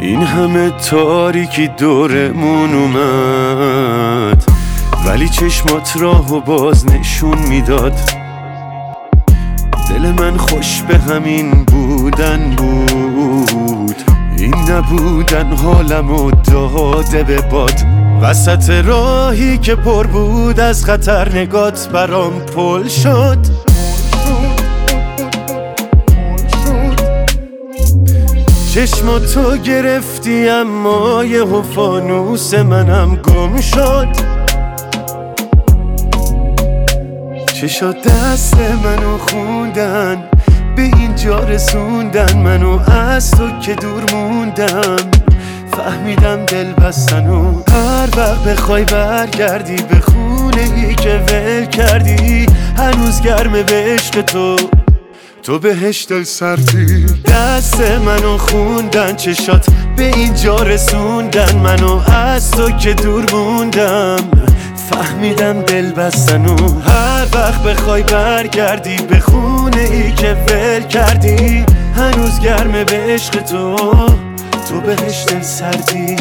این همه تاریکی دورمون اومد، ولی چشمات راهو باز نشون میداد. دل من خوش به همین بودن بود، این نبودن حالمو داده به باد. وسط راهی که پر بود از خطر نگات برام پل شد. چشماتو گرفتی اما یهو فانوس منم گم شد. چشات دست منو خوندن، به اینجا رسوندن منو از تو که دور موندم. فهمیدم دل بستن و هر وقت بخوای برگردی به خونه ای که ول کردی. هنوز گرمه به عشق تو بهش دل سردی. دست منو خوندن، چشات به اینجا رسوندن منو از تو که دور موندم. فهمیدم دل بستن و هر وقت بخوای برگردی به خونه ای که ول کردی. هنوز گرمه به عشق تو بهش دل سردی.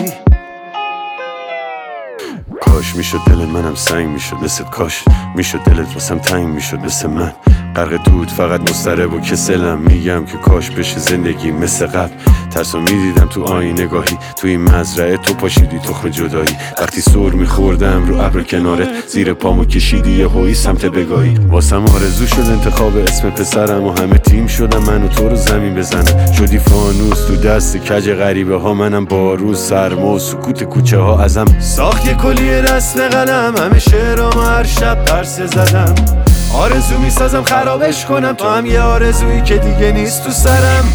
کاش میشد دل منم سنگ میشد مثل کاش میشد دلت واسم تنگ میشد مثل من. غرق دود فقط مضطرب و کسلم، میگم که کاش بشه زندگی مثل قبل. ترسو میدیدم تو آینه گاهی، تو این مزرعه تو پاشیدی تخم جدایی. وقتی سر میخوردم رو ابر کنارت، زیر پامو کشیدی یه هوی سمت بگاهی. واسم آرزو شد انتخاب اسم پسرم و همه تیم شدم منو تو رو زمین بزنم. شدی فانوس تو دست کج غریبه ها، منم بارون سرما و سکوت کوچه ها ازم. ساخت یه کلیه رسم قلم، همه شعرام هر شب پرسه زدم. آرزو میسازم خرابش کنم، تو هم یه آرزویی که دیگه نیست تو سرم.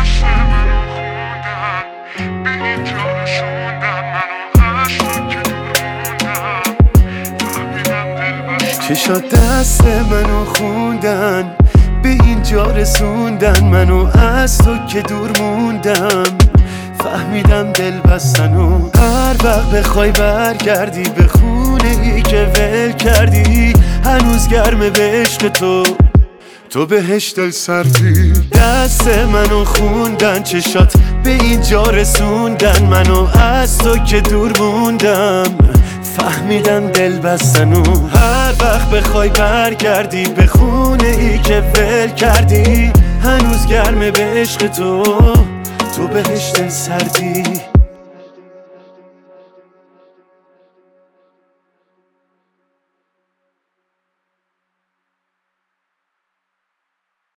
چشات دست منو خوندن، به اینجا رسوندن منو از تو که دور موندم. فهمیدم دل بستن و هر وقت بخوای برگردی به خونه ای که ول کردی. هنوز گرمه به عشق تو بهش دل سردی. دست منو خوندن، چشات به اینجا رسوندن منو از تو که دور موندم. فهمیدم دل بستن و هر وقت بخوای برگردی به خونه ای که ول کردی. هنوز گرمه به عشق تو بهش دل سردی.